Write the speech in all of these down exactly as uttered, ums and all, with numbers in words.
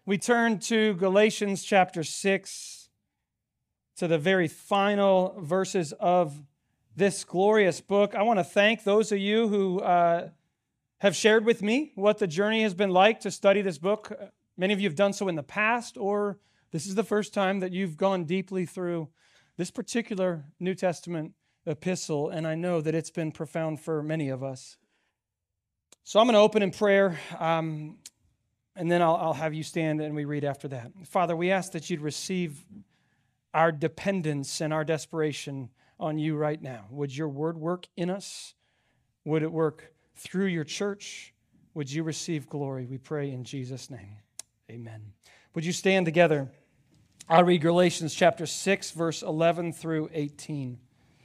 we turn to Galatians chapter six, to the very final verses of this glorious book. I want to thank those of you who uh, have shared with me what the journey has been like to study this book. Many of you have done so in the past, or this is the first time that you've gone deeply through this particular New Testament epistle, and I know that it's been profound for many of us. So I'm going to open in prayer, um, and then I'll, I'll have you stand and we read after that. Father, we ask that you'd receive our dependence and our desperation on you right now. Would your word work in us? Would it work through your church? Would you receive glory? We pray in Jesus' name. Amen. Would you stand together? I'll read Galatians chapter six, verse eleven through eighteen.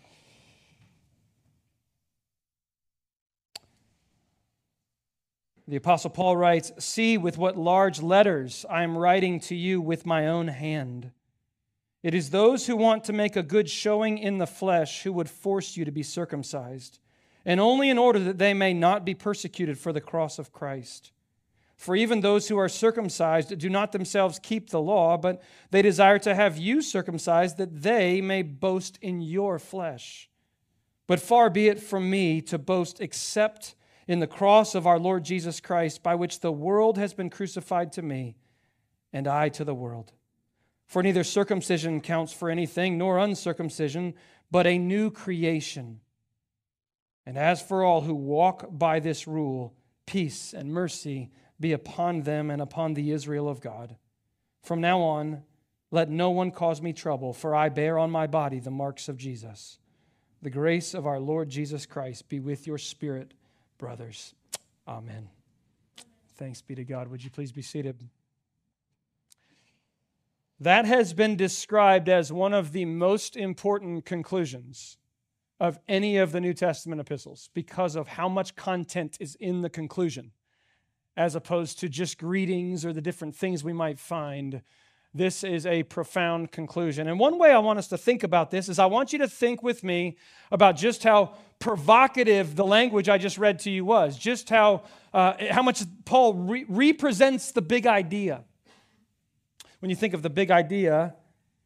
The Apostle Paul writes, "See with what large letters I am writing to you with my own hand. It is those who want to make a good showing in the flesh who would force you to be circumcised, and only in order that they may not be persecuted for the cross of Christ. For even those who are circumcised do not themselves keep the law, but they desire to have you circumcised that they may boast in your flesh. But far be it from me to boast except in the cross of our Lord Jesus Christ, by which the world has been crucified to me, and I to the world. For neither circumcision counts for anything, nor uncircumcision, but a new creation. And as for all who walk by this rule, peace and mercy be upon them and upon the Israel of God. From now on, let no one cause me trouble, for I bear on my body the marks of Jesus. The grace of our Lord Jesus Christ be with your spirit, brothers." Amen. Thanks be to God. Would you please be seated? That has been described as one of the most important conclusions of any of the New Testament epistles because of how much content is in the conclusion, as opposed to just greetings or the different things we might find. This is a profound conclusion. And one way I want us to think about this is I want you to think with me about just how provocative the language I just read to you was, just how, uh, how much Paul re- represents the big idea. When you think of the big idea,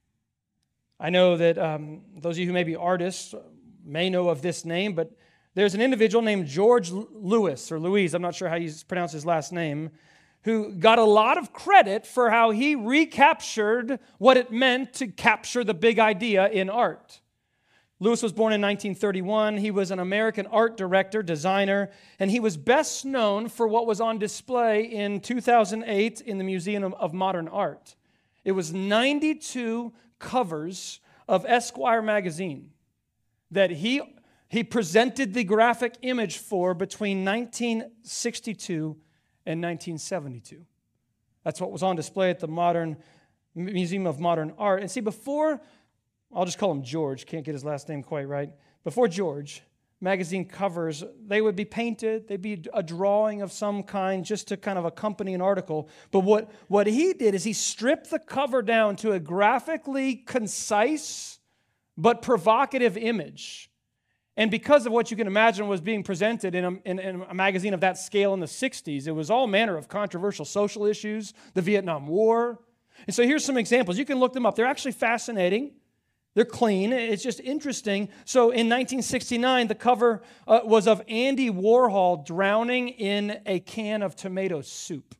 I know that um, those of you who may be artists may know of this name, but there's an individual named George Lewis, or Louise, I'm not sure how you pronounce his last name, who got a lot of credit for how he recaptured what it meant to capture the big idea in art. Lewis was born in nineteen thirty-one. He was an American art director, designer, and he was best known for what was on display in two thousand eight in the Museum of Modern Art. It was ninety-two covers of Esquire magazine that he, he presented the graphic image for between nineteen sixty-two and nineteen seventy-two. That's what was on display at the Modern Museum of Modern Art. And see, before, I'll just call him George, can't get his last name quite right. Before George, magazine covers, they would be painted, they'd be a drawing of some kind just to kind of accompany an article. But what, what he did is he stripped the cover down to a graphically concise but provocative image. And because of what you can imagine was being presented in a, in, in a magazine of that scale in the sixties, it was all manner of controversial social issues, the Vietnam War. And so here's some examples. You can look them up. They're actually fascinating. They're clean. It's just interesting. So in nineteen sixty-nine, the cover uh, was of Andy Warhol drowning in a can of tomato soup.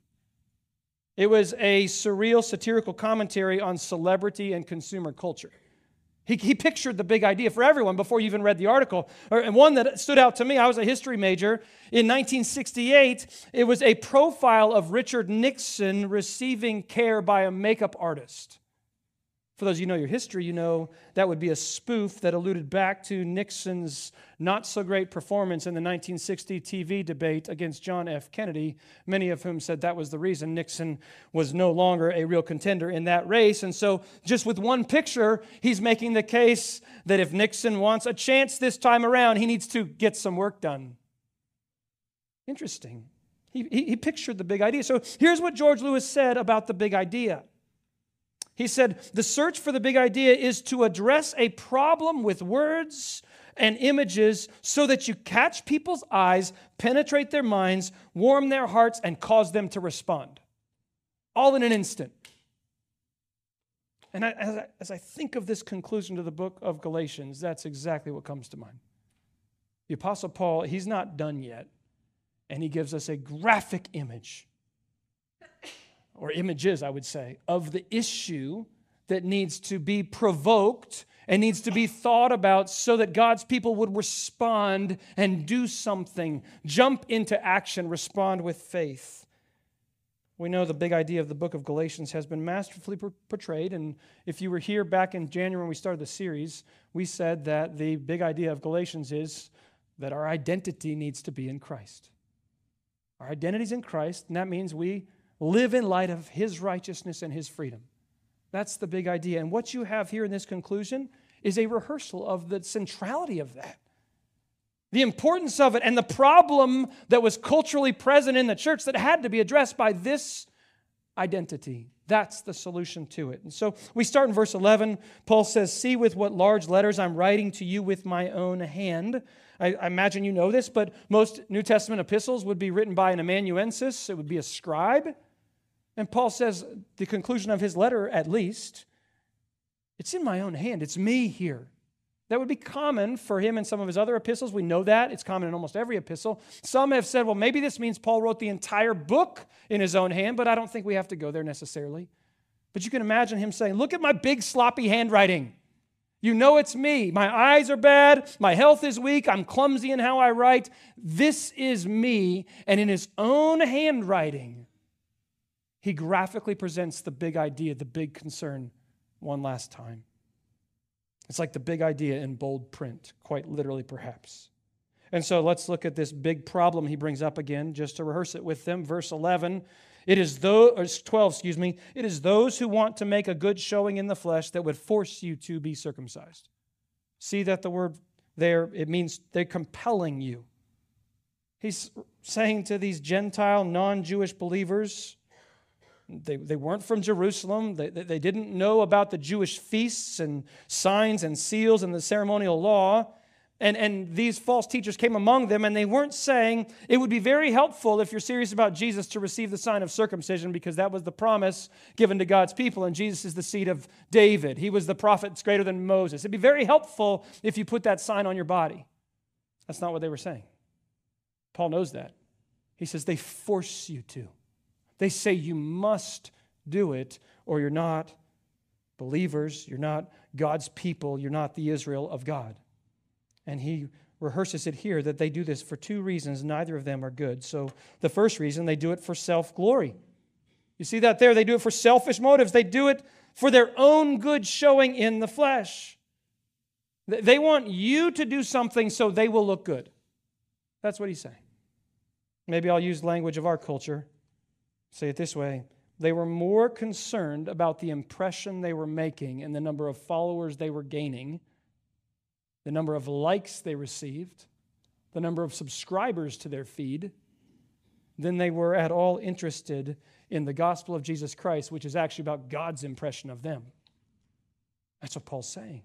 It was a surreal satirical commentary on celebrity and consumer culture. He, he pictured the big idea for everyone before you even read the article. And one that stood out to me, I was a history major. In nineteen sixty-eight, it was a profile of Richard Nixon receiving care by a makeup artist. For those of you who know your history, you know that would be a spoof that alluded back to Nixon's not-so-great performance in the nineteen sixty T V debate against John F. Kennedy, many of whom said that was the reason Nixon was no longer a real contender in that race. And so just with one picture, he's making the case that if Nixon wants a chance this time around, he needs to get some work done. Interesting. He, he, he pictured the big idea. So here's what George Lewis said about the big idea. He said, the search for the big idea is to address a problem with words and images so that you catch people's eyes, penetrate their minds, warm their hearts, and cause them to respond. all in an instant. And I, as, I, as I think of this conclusion to the book of Galatians, that's exactly what comes to mind. The Apostle Paul, he's not done yet, and he gives us a graphic image, or images, I would say, of the issue that needs to be provoked and needs to be thought about so that God's people would respond and do something, jump into action, respond with faith. We know the big idea of the book of Galatians has been masterfully portrayed, and if you were here back in January when we started the series, we said that the big idea of Galatians is that our identity needs to be in Christ. Our identity is in Christ, and that means we live in light of His righteousness and His freedom. That's the big idea. And what you have here in this conclusion is a rehearsal of the centrality of that, the importance of it, and the problem that was culturally present in the church that had to be addressed by this identity. That's the solution to it. And so we start in verse eleven. Paul says, "See with what large letters I'm writing to you with my own hand." I, I imagine you know this, but most New Testament epistles would be written by an amanuensis. It would be a scribe. And Paul says, the conclusion of his letter at least, it's in my own hand. It's me here. That would be common for him in some of his other epistles. We know that. It's common in almost every epistle. Some have said, well, maybe this means Paul wrote the entire book in his own hand, but I don't think we have to go there necessarily. But you can imagine him saying, look at my big sloppy handwriting. You know it's me. My eyes are bad. My health is weak. I'm clumsy in how I write. This is me. And in his own handwriting, he graphically presents the big idea, the big concern one last time. It's like the big idea in bold print, quite literally perhaps. And so let's look at this big problem he brings up again, just to rehearse it with them. Verse eleven, it is those, or twelve, excuse me, it is those who want to make a good showing in the flesh that would force you to be circumcised. See that the word there, it means they're compelling you. He's saying to these Gentile, non-Jewish believers, They, they weren't from Jerusalem. They, they didn't know about the Jewish feasts and signs and seals and the ceremonial law. And, and these false teachers came among them, and they weren't saying, it would be very helpful if you're serious about Jesus to receive the sign of circumcision, because that was the promise given to God's people, and Jesus is the seed of David. He was the prophet that's greater than Moses. It'd be very helpful if you put that sign on your body. That's not what they were saying. Paul knows that. He says they force you to. They say you must do it or you're not believers, you're not God's people, you're not the Israel of God. And he rehearses it here that they do this for two reasons. Neither of them are good. So the first reason, they do it for self-glory. You see that there? They do it for selfish motives. They do it for their own good showing in the flesh. They want you to do something so they will look good. That's what he's saying. Maybe I'll use language of our culture. Say it this way. They were more concerned about the impression they were making and the number of followers they were gaining, the number of likes they received, the number of subscribers to their feed, than they were at all interested in the gospel of Jesus Christ, which is actually about God's impression of them. That's what Paul's saying.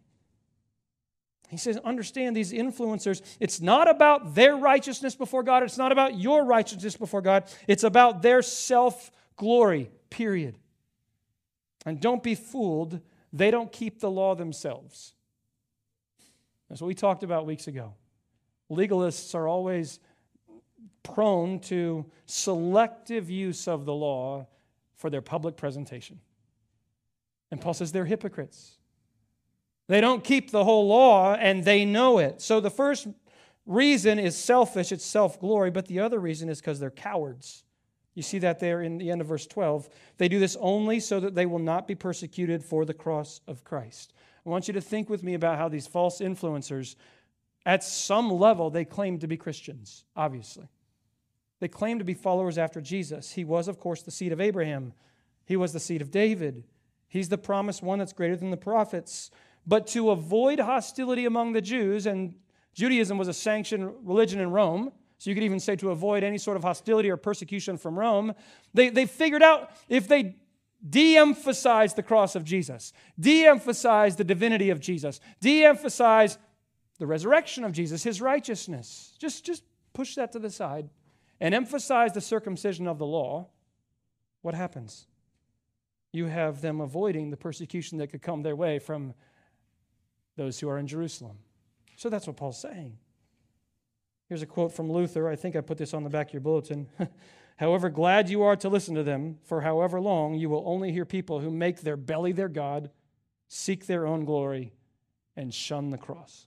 He says, understand these influencers. It's not about their righteousness before God. It's not about your righteousness before God. It's about their self-glory, period. And don't be fooled. They don't keep the law themselves. That's what we talked about weeks ago. Legalists are always prone to selective use of the law for their public presentation. And Paul says they're hypocrites. They don't keep the whole law, and they know it. So the first reason is selfish, it's self-glory, but the other reason is because they're cowards. You see that there in the end of verse twelve. They do this only so that they will not be persecuted for the cross of Christ. I want you to think with me about how these false influencers, at some level, they claim to be Christians, obviously. They claim to be followers after Jesus. He was, of course, the seed of Abraham. He was the seed of David. He's the promised one that's greater than the prophets. But to avoid hostility among the Jews, and Judaism was a sanctioned religion in Rome, so you could even say to avoid any sort of hostility or persecution from Rome, they, they figured out if they de-emphasize the cross of Jesus, de-emphasize the divinity of Jesus, de-emphasize the resurrection of Jesus, his righteousness, just, just push that to the side and emphasize the circumcision of the law, what happens? you have them avoiding the persecution that could come their way from those who are in Jerusalem. So that's what Paul's saying. Here's a quote from Luther. I think I put this on the back of your bulletin. However glad you are to listen to them, for however long you will only hear people who make their belly their God, seek their own glory, and shun the cross.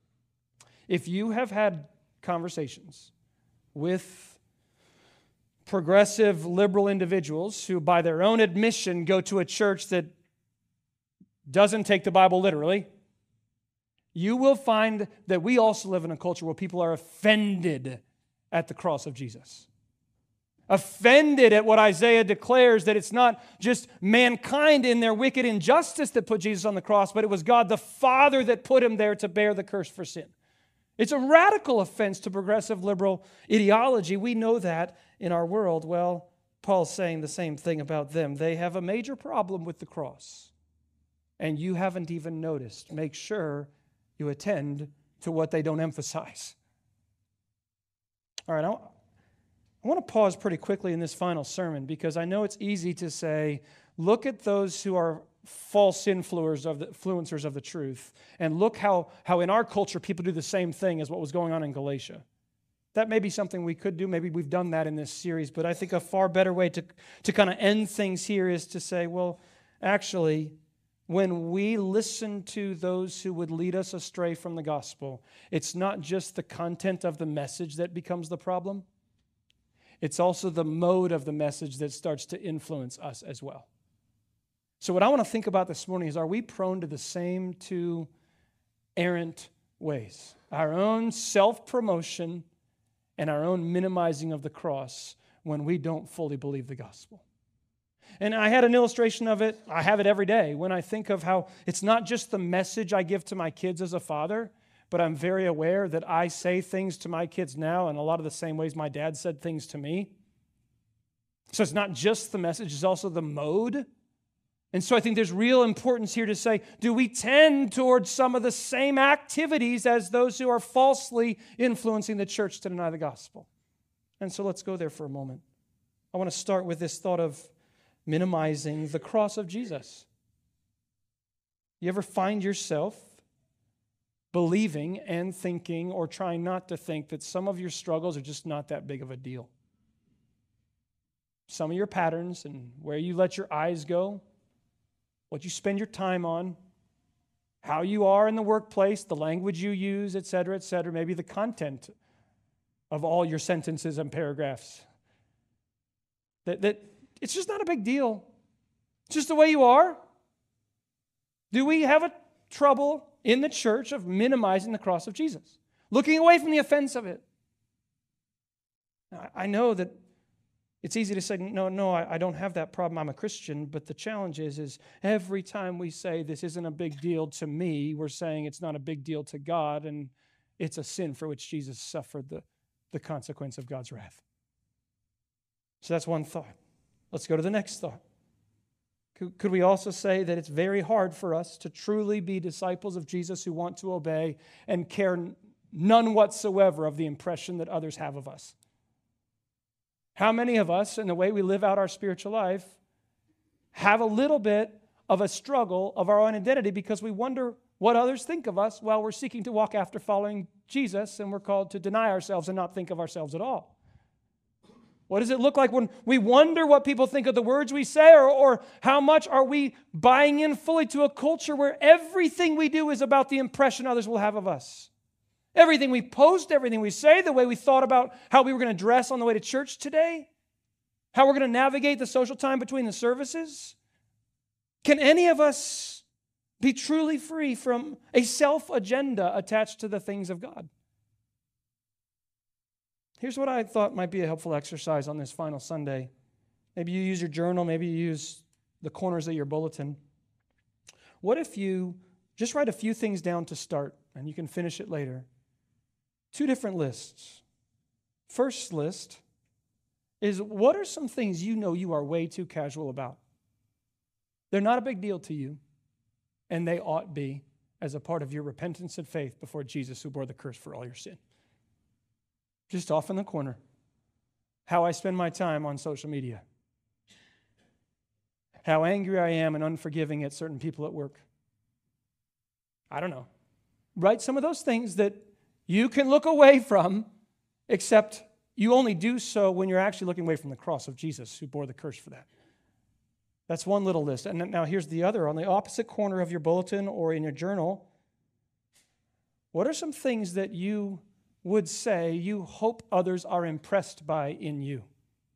If you have had conversations with progressive liberal individuals who by their own admission go to a church that doesn't take the Bible literally, you will find that we also live in a culture where people are offended at the cross of Jesus. Offended at what Isaiah declares, that it's not just mankind in their wicked injustice that put Jesus on the cross, but it was God the Father that put him there to bear the curse for sin. It's a radical offense to progressive liberal ideology. We know that in our world. Well, Paul's saying the same thing about them. They have a major problem with the cross, and you haven't even noticed. Make sure you attend to what they don't emphasize. All right, I I want to pause pretty quickly in this final sermon because I know it's easy to say, look at those who are false influencers of the, influencers of the truth, and look how, how in our culture people do the same thing as what was going on in Galatia. That may be something we could do. Maybe we've done that in this series, but I think a far better way to, to kind of end things here is to say, well, actually, when we listen to those who would lead us astray from the gospel, it's not just the content of the message that becomes the problem. It's also the mode of the message that starts to influence us as well. So what I want to think about this morning is, are we prone to the same two errant ways? Our own self-promotion and our own minimizing of the cross when we don't fully believe the gospel. And I had an illustration of it. I have it every day when I think of how it's not just the message I give to my kids as a father, but I'm very aware that I say things to my kids now in a lot of the same ways my dad said things to me. So it's not just the message, it's also the mode. And so I think there's real importance here to say, do we tend towards some of the same activities as those who are falsely influencing the church to deny the gospel? And so let's go there for a moment. I want to start with this thought of minimizing the cross of Jesus. You ever find yourself believing and thinking, or trying not to think, that some of your struggles are just not that big of a deal? Some of your patterns and where you let your eyes go, what you spend your time on, how you are in the workplace, the language you use, et cetera, et cetera, maybe the content of all your sentences and paragraphs. That, that it's just not a big deal. It's just the way you are. Do we have a trouble in the church of minimizing the cross of Jesus, looking away from the offense of it? I know that it's easy to say, no, no, I don't have that problem. I'm a Christian. But the challenge is, is every time we say this isn't a big deal to me, we're saying it's not a big deal to God, and it's a sin for which Jesus suffered the, the consequence of God's wrath. So that's one thought. Let's go to the next thought. Could, could we also say that it's very hard for us to truly be disciples of Jesus who want to obey and care none whatsoever of the impression that others have of us? How many of us, in the way we live out our spiritual life, have a little bit of a struggle of our own identity because we wonder what others think of us while we're seeking to walk after following Jesus, and we're called to deny ourselves and not think of ourselves at all? What does it look like when we wonder what people think of the words we say, or, or how much are we buying in fully to a culture where everything we do is about the impression others will have of us? Everything we post, everything we say, the way we thought about how we were going to dress on the way to church today, how we're going to navigate the social time between the services. Can any of us be truly free from a self-agenda attached to the things of God? Here's what I thought might be a helpful exercise on this final Sunday. Maybe you use your journal, maybe you use the corners of your bulletin. What if you just write a few things down to start, and you can finish it later? Two different lists. First list is, what are some things you know you are way too casual about? They're not a big deal to you, and they ought be as a part of your repentance and faith before Jesus, who bore the curse for all your sin. Just off in the corner. How I spend my time on social media. how angry I am and unforgiving at certain people at work. I don't know. Right? Some of those things that you can look away from, except you only do so when you're actually looking away from the cross of Jesus, who bore the curse for that. That's one little list. And now here's the other. On the opposite corner of your bulletin or in your journal, what are some things that you would say you hope others are impressed by in you?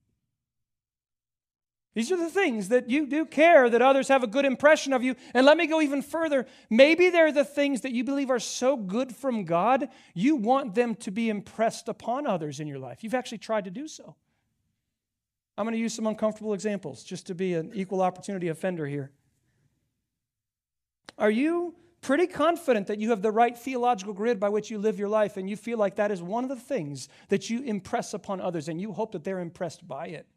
These are the things that you do care that others have a good impression of you. And let me go even further. Maybe they're the things that you believe are so good from God, you want them to be impressed upon others in your life. You've actually tried to do so. I'm going to use some uncomfortable examples just to be an equal opportunity offender here. Are you pretty confident that you have the right theological grid by which you live your life, and you feel like that is one of the things that you impress upon others, and you hope that they're impressed by it?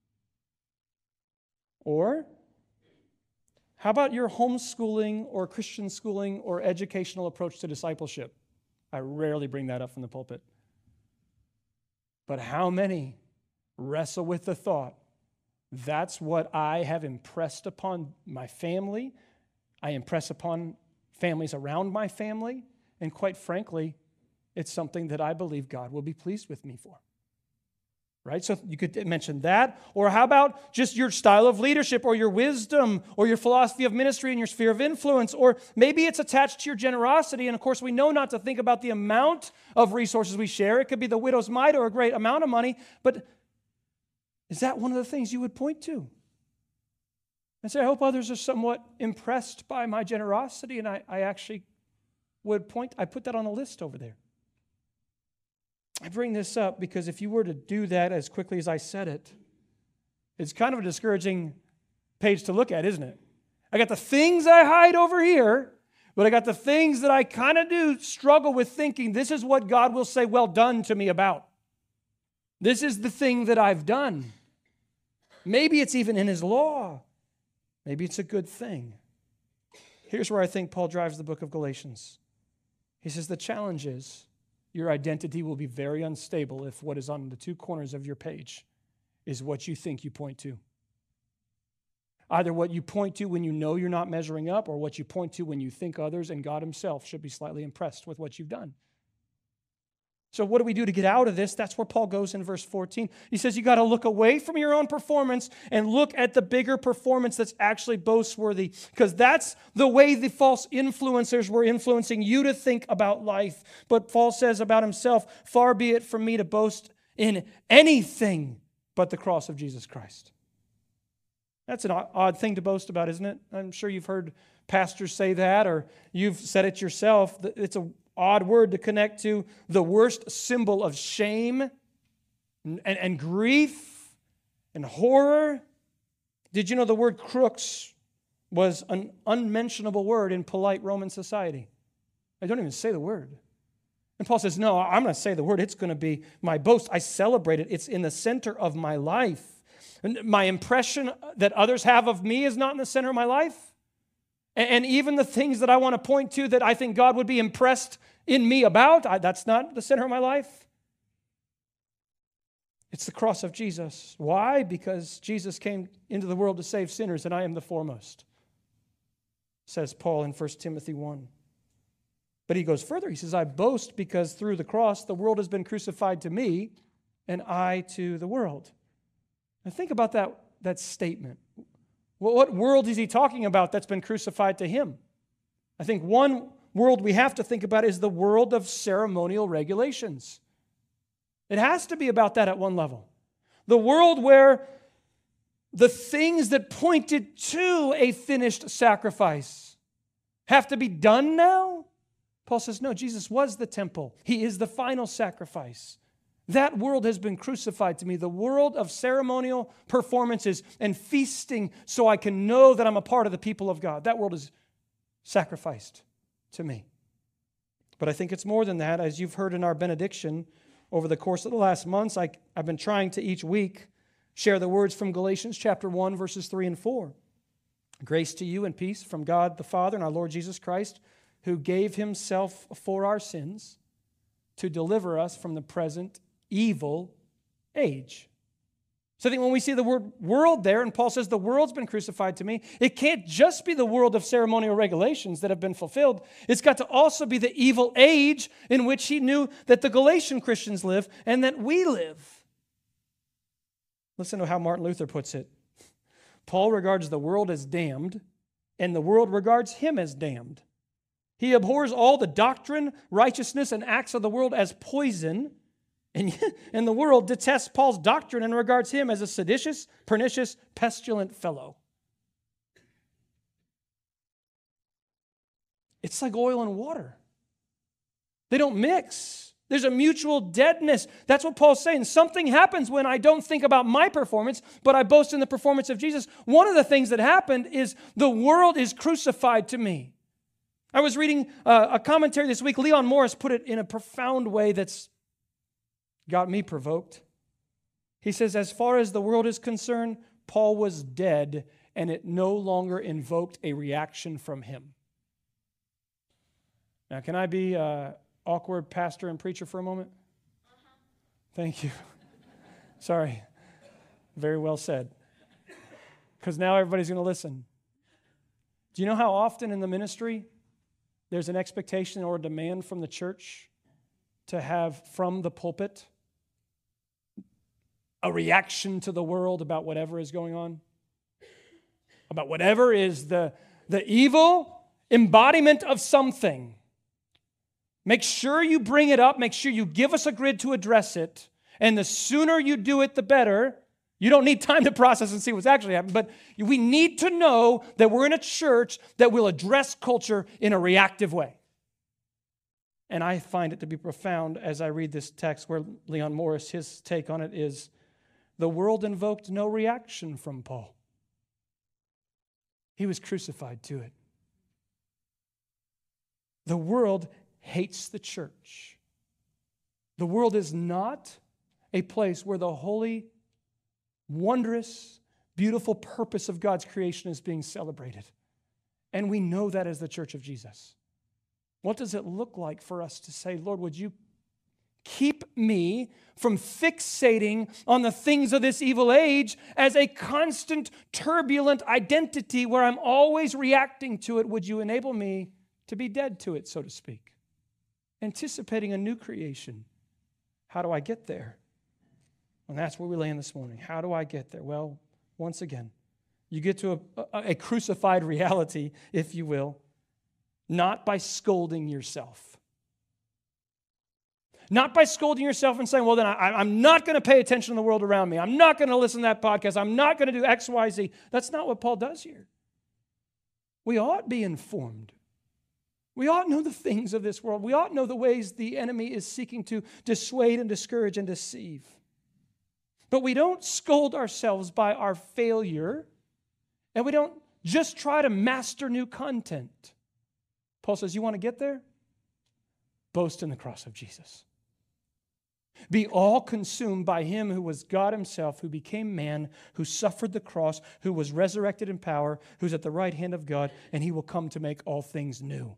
Or how about your homeschooling or Christian schooling or educational approach to discipleship? I rarely bring that up from the pulpit. But how many wrestle with the thought, that's what I have impressed upon my family, I impress upon families around my family, and quite frankly, it's something that I believe God will be pleased with me for. Right? So you could mention that. Or how about just your style of leadership or your wisdom or your philosophy of ministry and your sphere of influence? Or maybe it's attached to your generosity. And of course, we know not to think about the amount of resources we share. It could be the widow's mite or a great amount of money. But is that one of the things you would point to? And say, I hope others are somewhat impressed by my generosity. And I, I actually would point, I put that on a list over there. I bring this up because if you were to do that as quickly as I said it, it's kind of a discouraging page to look at, isn't it? I got the things I hide over here, but I got the things that I kind of do struggle with thinking this is what God will say, well done to me about. This is the thing that I've done. Maybe it's even in His law. Maybe it's a good thing. Here's where I think Paul drives the book of Galatians. He says the challenge is your identity will be very unstable if what is on the two corners of your page is what you think you point to. Either what you point to when you know you're not measuring up, or what you point to when you think others and God Himself should be slightly impressed with what you've done. So what do we do to get out of this? That's where Paul goes in verse fourteen. He says you got to look away from your own performance and look at the bigger performance that's actually boast-worthy, because that's the way the false influencers were influencing you to think about life. But Paul says about himself, far be it from me to boast in anything but the cross of Jesus Christ. That's an odd thing to boast about, isn't it? I'm sure you've heard pastors say that, or you've said it yourself. It's a odd word to connect to the worst symbol of shame and, and, and grief and horror. Did you know the word crooks was an unmentionable word in polite Roman society? I don't even say the word. And Paul says, no, I'm going to say the word. It's going to be my boast. I celebrate it. It's in the center of my life. And my impression that others have of me is not in the center of my life. And even the things that I want to point to that I think God would be impressed in me about, I, that's not the center of my life. It's the cross of Jesus. Why? Because Jesus came into the world to save sinners, and I am the foremost, says Paul in First Timothy one. But he goes further. He says, I boast because through the cross the world has been crucified to me, and I to the world. Now think about that, that statement. Well, what world is he talking about that's been crucified to him? I think one world we have to think about is the world of ceremonial regulations. It has to be about that at one level. The world where the things that pointed to a finished sacrifice have to be done now? Paul says, no, Jesus was the temple. He is the final sacrifice. That world has been crucified to me, the world of ceremonial performances and feasting so I can know that I'm a part of the people of God. That world is sacrificed to me. But I think it's more than that. As you've heard in our benediction over the course of the last months, I, I've been trying to each week share the words from Galatians chapter one, verses three and four. Grace to you and peace from God the Father and our Lord Jesus Christ, who gave Himself for our sins to deliver us from the present evil age. So I think when we see the word world there, and Paul says the world's been crucified to me, it can't just be the world of ceremonial regulations that have been fulfilled. It's got to also be the evil age in which he knew that the Galatian Christians live and that we live. Listen to how Martin Luther puts it. Paul regards the world as damned, and the world regards him as damned. He abhors all the doctrine, righteousness, and acts of the world as poison, and, and the world detests Paul's doctrine and regards him as a seditious, pernicious, pestilent fellow. It's like oil and water. They don't mix. There's a mutual deadness. That's what Paul's saying. Something happens when I don't think about my performance, but I boast in the performance of Jesus. One of the things that happened is the world is crucified to me. I was reading uh, a commentary this week. Leon Morris put it in a profound way that's got me provoked. He says, as far as the world is concerned, Paul was dead, and it no longer invoked a reaction from him. Now, can I be uh, awkward pastor and preacher for a moment? Uh-huh. Thank you. Sorry. Very well said. Because now everybody's going to listen. Do you know how often in the ministry there's an expectation or a demand from the church to have from the pulpit a reaction to the world about whatever is going on? About whatever is the, the evil embodiment of something. Make sure you bring it up. Make sure you give us a grid to address it. And the sooner you do it, the better. You don't need time to process and see what's actually happening. But we need to know that we're in a church that will address culture in a reactive way. And I find it to be profound as I read this text where Leon Morris, his take on it is, the world invoked no reaction from Paul. He was crucified to it. The world hates the church. The world is not a place where the holy, wondrous, beautiful purpose of God's creation is being celebrated. And we know that as the church of Jesus. What does it look like for us to say, Lord, would you keep me from fixating on the things of this evil age as a constant, turbulent identity where I'm always reacting to it? Would you enable me to be dead to it, so to speak? Anticipating a new creation. How do I get there? And that's where we land this morning. How do I get there? Well, once again, you get to a, a, a crucified reality, if you will, not by scolding yourself. Not by scolding yourself and saying, well, then I, I'm not going to pay attention to the world around me. I'm not going to listen to that podcast. I'm not going to do X, Y, Z. That's not what Paul does here. We ought be informed. We ought know the things of this world. We ought know the ways the enemy is seeking to dissuade and discourage and deceive. But we don't scold ourselves by our failure, and we don't just try to master new content. Paul says, you want to get there? Boast in the cross of Jesus. Be all consumed by him who was God himself, who became man, who suffered the cross, who was resurrected in power, who's at the right hand of God, and he will come to make all things new.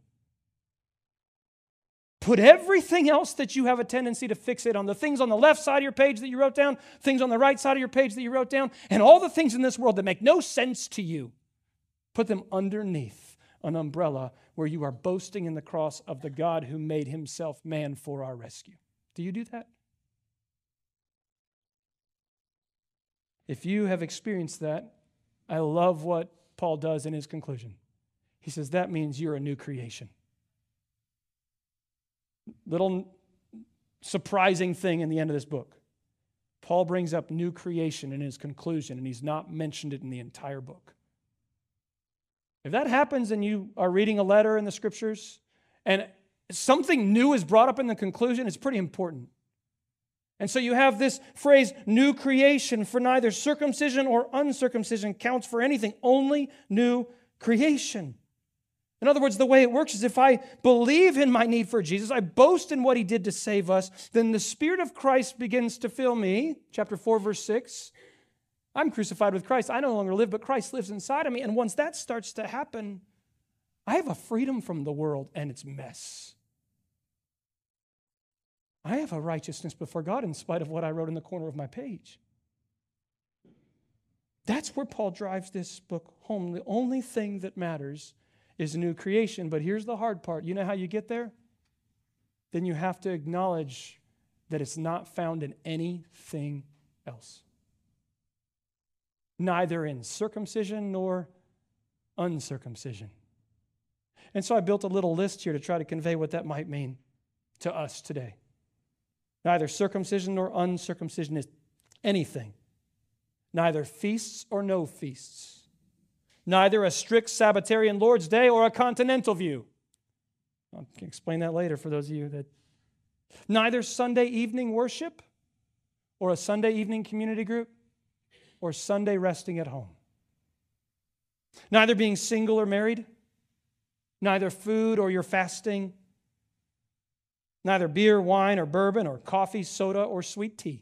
Put everything else that you have a tendency to fixate on, the things on the left side of your page that you wrote down, things on the right side of your page that you wrote down, and all the things in this world that make no sense to you, put them underneath an umbrella where you are boasting in the cross of the God who made himself man for our rescue. Do you do that? If you have experienced that, I love what Paul does in his conclusion. He says that means you're a new creation. Little surprising thing in the end of this book. Paul brings up new creation in his conclusion, and he's not mentioned it in the entire book. If that happens and you are reading a letter in the scriptures and something new is brought up in the conclusion, it's pretty important. And so you have this phrase, new creation, for neither circumcision or uncircumcision counts for anything, only new creation. In other words, the way it works is if I believe in my need for Jesus, I boast in what he did to save us, then the Spirit of Christ begins to fill me. Chapter four, verse six. I'm crucified with Christ. I no longer live, but Christ lives inside of me. And once that starts to happen, I have a freedom from the world and its mess. I have a righteousness before God in spite of what I wrote in the corner of my page. That's where Paul drives this book home. The only thing that matters is new creation. But here's the hard part. You know how you get there? Then you have to acknowledge that it's not found in anything else. Neither in circumcision nor uncircumcision. And so I built a little list here to try to convey what that might mean to us today. Neither circumcision nor uncircumcision is anything. Neither feasts or no feasts. Neither a strict Sabbatarian Lord's Day or a continental view. I can explain that later for those of you that... Neither Sunday evening worship or a Sunday evening community group or Sunday resting at home. Neither being single or married. Neither food or your fasting. Neither beer, wine, or bourbon, or coffee, soda, or sweet tea.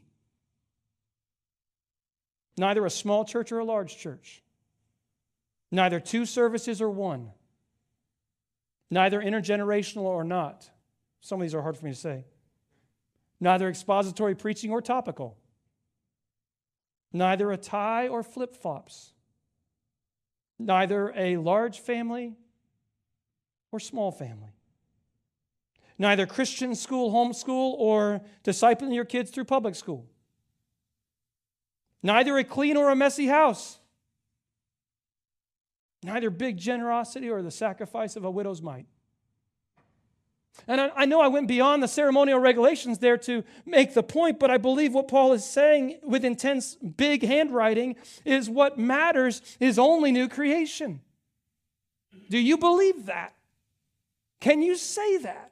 Neither a small church or a large church. Neither two services or one. Neither intergenerational or not. Some of these are hard for me to say. Neither expository preaching or topical. Neither a tie or flip-flops. Neither a large family or small family. Neither Christian school, homeschool, or discipling your kids through public school. Neither a clean or a messy house. Neither big generosity or the sacrifice of a widow's mite. And I, I know I went beyond the ceremonial regulations there to make the point, but I believe what Paul is saying with intense big handwriting is what matters is only new creation. Do you believe that? Can you say that?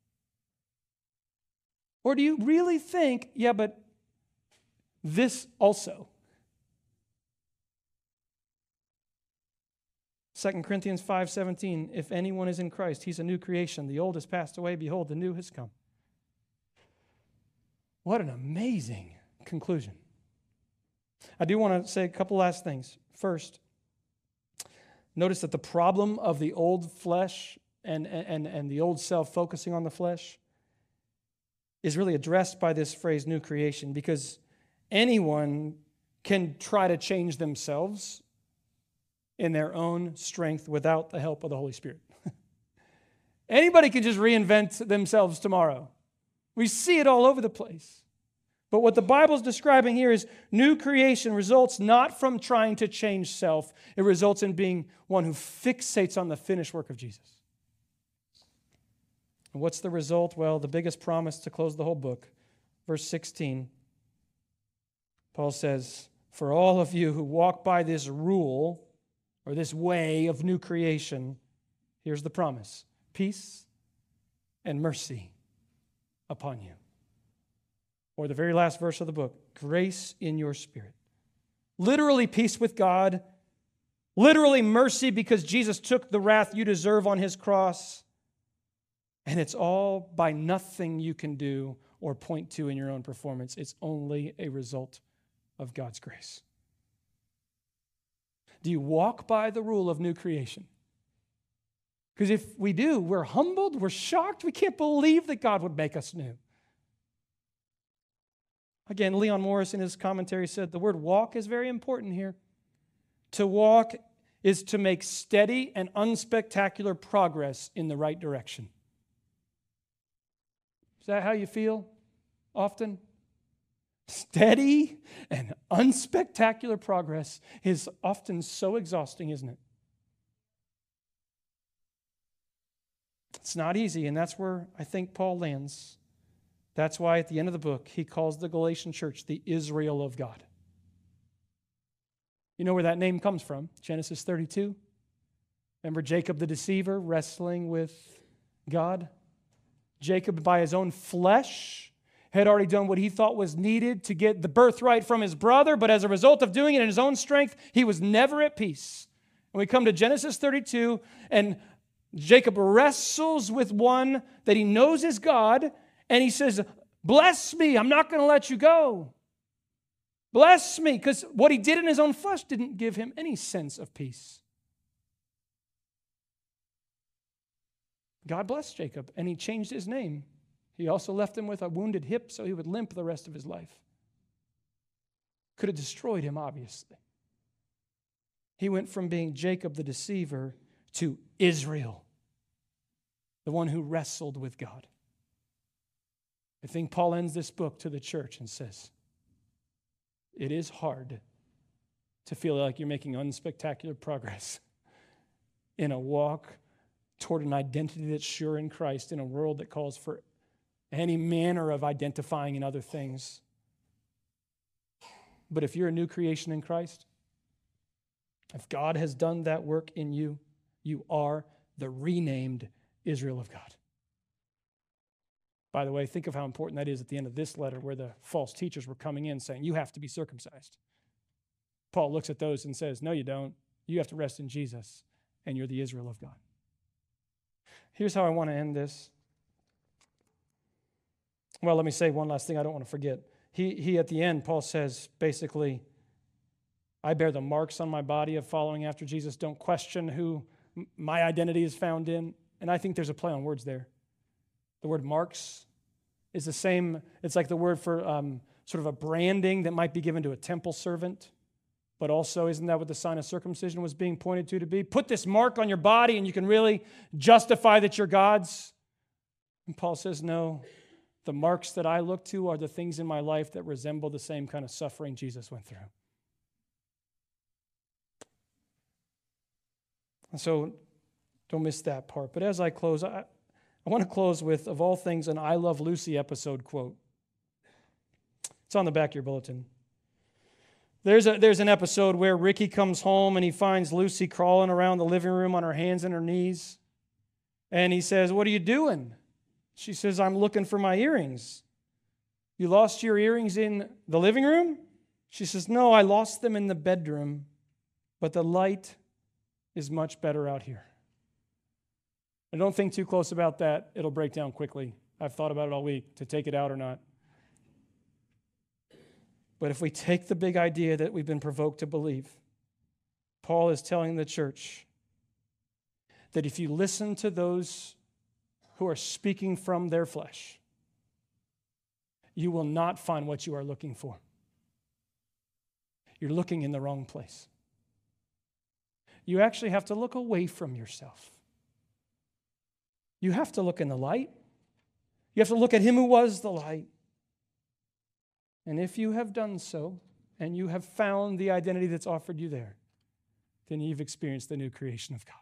Or do you really think, yeah, but this also? Second Corinthians five seventeen, if anyone is in Christ, he's a new creation. The old has passed away. Behold, the new has come. What an amazing conclusion. I do want to say a couple last things. First, notice that the problem of the old flesh and, and, and the old self focusing on the flesh is really addressed by this phrase, new creation, because anyone can try to change themselves in their own strength without the help of the Holy Spirit. Anybody can just reinvent themselves tomorrow. We see it all over the place. But what the Bible is describing here is new creation results not from trying to change self. It results in being one who fixates on the finished work of Jesus. And what's the result? Well, the biggest promise to close the whole book, verse sixteen, Paul says, for all of you who walk by this rule, or this way of new creation, here's the promise. Peace and mercy upon you. Or the very last verse of the book, grace in your spirit. Literally peace with God. Literally mercy because Jesus took the wrath you deserve on his cross. And it's all by nothing you can do or point to in your own performance. It's only a result of God's grace. Do you walk by the rule of new creation? Because if we do, we're humbled, we're shocked, we can't believe that God would make us new. Again, Leon Morris in his commentary said the word walk is very important here. To walk is to make steady and unspectacular progress in the right direction. Is that how you feel often? Steady and unspectacular progress is often so exhausting, isn't it? It's not easy, and that's where I think Paul lands. That's why at the end of the book, he calls the Galatian church the Israel of God. You know where that name comes from? Genesis thirty-two. Remember Jacob the deceiver wrestling with God? Jacob, by his own flesh, had already done what he thought was needed to get the birthright from his brother, but as a result of doing it in his own strength, he was never at peace. And we come to Genesis thirty-two, and Jacob wrestles with one that he knows is God, and he says, bless me, I'm not going to let you go. Bless me, because what he did in his own flesh didn't give him any sense of peace. God blessed Jacob, and he changed his name. He also left him with a wounded hip so he would limp the rest of his life. Could have destroyed him, obviously. He went from being Jacob the deceiver to Israel, the one who wrestled with God. I think Paul ends this book to the church and says, it is hard to feel like you're making unspectacular progress in a walk toward an identity that's sure in Christ in a world that calls for any manner of identifying in other things. But if you're a new creation in Christ, if God has done that work in you, you are the renamed Israel of God. By the way, think of how important that is at the end of this letter where the false teachers were coming in saying, you have to be circumcised. Paul looks at those and says, no, you don't. You have to rest in Jesus, and you're the Israel of God. Here's how I want to end this. Well, let me say one last thing I don't want to forget. He, he at the end, Paul says, basically, I bear the marks on my body of following after Jesus. Don't question who my identity is found in. And I think there's a play on words there. The word marks is the same. It's like the word for um, sort of a branding that might be given to a temple servant. But also, isn't that what the sign of circumcision was being pointed to to be? Put this mark on your body and you can really justify that you're God's. And Paul says, no, the marks that I look to are the things in my life that resemble the same kind of suffering Jesus went through. And so, don't miss that part. But as I close, I, I want to close with, of all things, an I Love Lucy episode quote. It's on the back of your bulletin. There's a, there's an episode where Ricky comes home and he finds Lucy crawling around the living room on her hands and her knees. And he says, what are you doing? She says, I'm looking for my earrings. You lost your earrings in the living room? She says, no, I lost them in the bedroom, but the light is much better out here. And don't think too close about that. It'll break down quickly. I've thought about it all week, to take it out or not. But if we take the big idea that we've been provoked to believe, Paul is telling the church that if you listen to those who are speaking from their flesh, you will not find what you are looking for. You're looking in the wrong place. You actually have to look away from yourself. You have to look in the light. You have to look at him who was the light. And if you have done so, and you have found the identity that's offered you there, then you've experienced the new creation of God.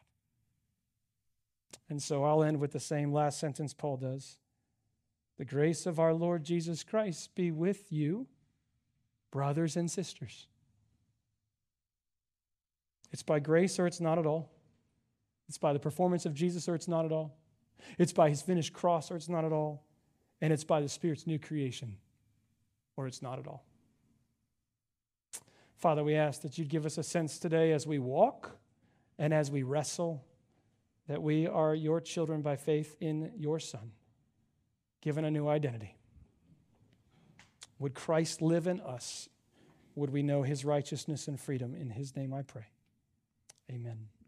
And so I'll end with the same last sentence Paul does. The grace of our Lord Jesus Christ be with you, brothers and sisters. It's by grace or it's not at all. It's by the performance of Jesus or it's not at all. It's by his finished cross or it's not at all. And it's by the Spirit's new creation or it's not at all. Father, we ask that you'd give us a sense today as we walk and as we wrestle that we are your children by faith in your Son, given a new identity. Would Christ live in us? Would we know his righteousness and freedom? In his name I pray. Amen.